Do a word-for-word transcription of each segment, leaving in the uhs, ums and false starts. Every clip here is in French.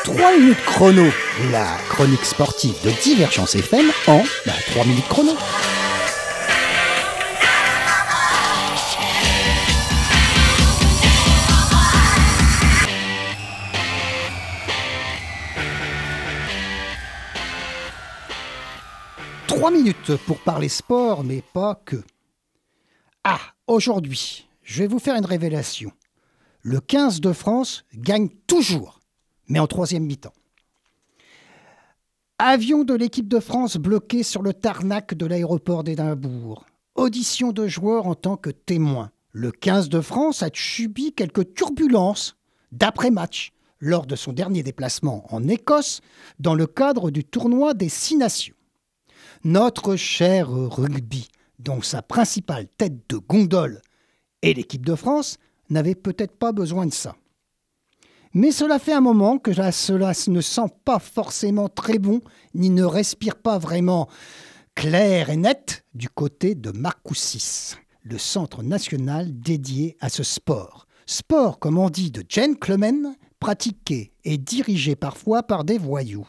trois minutes chrono, la chronique sportive de Divergence F M en bah, trois minutes chrono. Trois minutes pour parler sport, mais pas que. Ah, aujourd'hui, je vais vous faire une révélation. Le quinze de France gagne toujours, mais en troisième mi-temps. Avion de l'équipe de France bloqué sur le tarmac de l'aéroport d'Édimbourg. Audition de joueurs en tant que témoin. Le quinze de France a subi quelques turbulences d'après-match lors de son dernier déplacement en Écosse dans le cadre du tournoi des Six Nations. Notre cher rugby, dont sa principale tête de gondole est l'équipe de France, n'avait peut-être pas besoin de ça. Mais cela fait un moment que cela ne sent pas forcément très bon, ni ne respire pas vraiment clair et net du côté de Marcoussis, le centre national dédié à ce sport. Sport, comme on dit, de gentlemen, pratiqué et dirigé parfois par des voyous.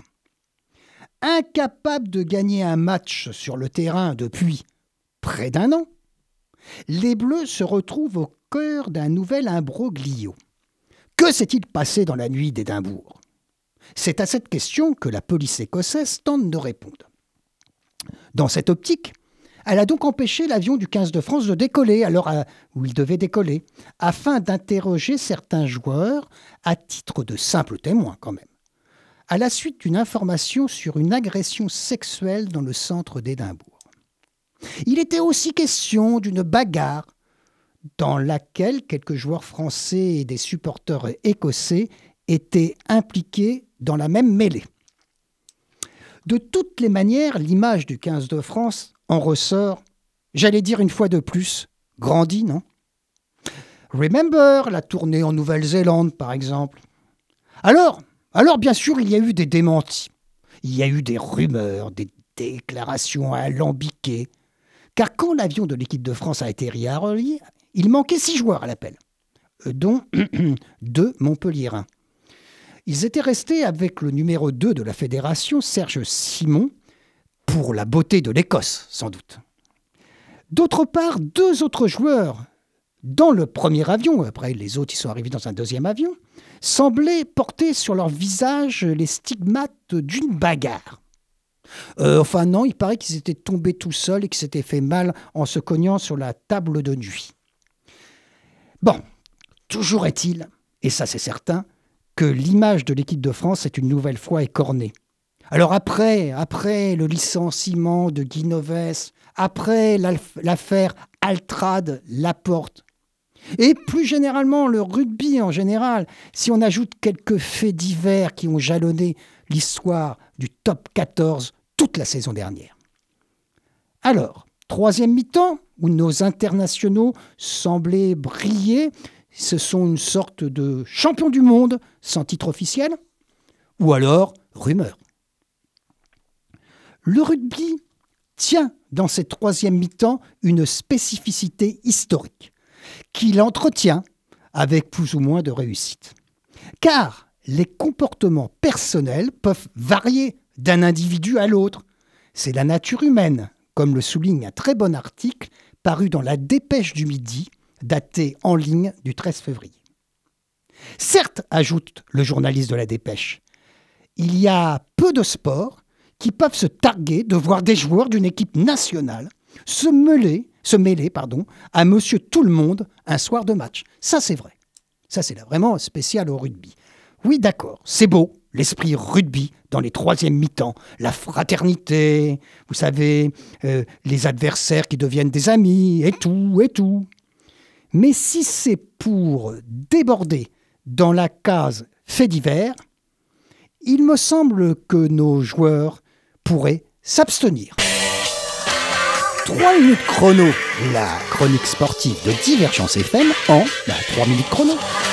Incapables de gagner un match sur le terrain depuis près d'un an, les Bleus se retrouvent au cœur d'un nouvel imbroglio. Que s'est-il passé dans la nuit d'Édimbourg ? C'est à cette question que la police écossaise tente de répondre. Dans cette optique, elle a donc empêché l'avion du quinze de France de décoller à l'heure où il devait décoller, afin d'interroger certains joueurs à titre de simples témoins quand même, à la suite d'une information sur une agression sexuelle dans le centre d'Édimbourg. Il était aussi question d'une bagarre dans laquelle quelques joueurs français et des supporters écossais étaient impliqués dans la même mêlée. De toutes les manières, l'image du quinze de France en ressort, j'allais dire une fois de plus, grandie, non ? Remember, la tournée en Nouvelle-Zélande, par exemple. Alors, alors, bien sûr, il y a eu des démentis. Il y a eu des rumeurs, des déclarations alambiquées. Car quand l'avion de l'équipe de France a atterri à Orly, il manquait six joueurs à l'appel, dont deux Montpelliérains. Ils étaient restés avec le numéro deux de la fédération, Serge Simon, pour la beauté de l'Écosse, sans doute. D'autre part, deux autres joueurs, dans le premier avion, après les autres ils sont arrivés dans un deuxième avion, semblaient porter sur leur visage les stigmates d'une bagarre. Euh, enfin non, il paraît qu'ils étaient tombés tout seuls et qu'ils s'étaient fait mal en se cognant sur la table de nuit. Bon, toujours est-il, et ça c'est certain, que l'image de l'équipe de France est une nouvelle fois écornée. Alors après, après le licenciement de Guy Novès, après l'affaire Altrad Laporte, et plus généralement le rugby en général, si on ajoute quelques faits divers qui ont jalonné l'histoire du top quatorze toute la saison dernière. Alors, troisième mi-temps, où nos internationaux semblaient briller, ce sont une sorte de champion du monde sans titre officiel, ou alors rumeur. Le rugby tient dans cette troisième mi-temps une spécificité historique, qu'il entretient avec plus ou moins de réussite. Car les comportements personnels peuvent varier d'un individu à l'autre. C'est la nature humaine, comme le souligne un très bon article paru dans la Dépêche du Midi, daté en ligne du treize février. Certes, ajoute le journaliste de la Dépêche, il y a peu de sports qui peuvent se targuer de voir des joueurs d'une équipe nationale se mêler, se mêler pardon, à Monsieur Tout-le-Monde un soir de match. Ça, c'est vrai. Ça, c'est vraiment spécial au rugby. Oui, d'accord, c'est beau, l'esprit rugby dans les troisièmes mi-temps, la fraternité, vous savez, euh, les adversaires qui deviennent des amis, et tout, et tout. Mais si c'est pour déborder dans la case fait divers, il me semble que nos joueurs pourraient s'abstenir. trois minutes chrono, la chronique sportive de Divergence F M en bah, trois minutes chrono.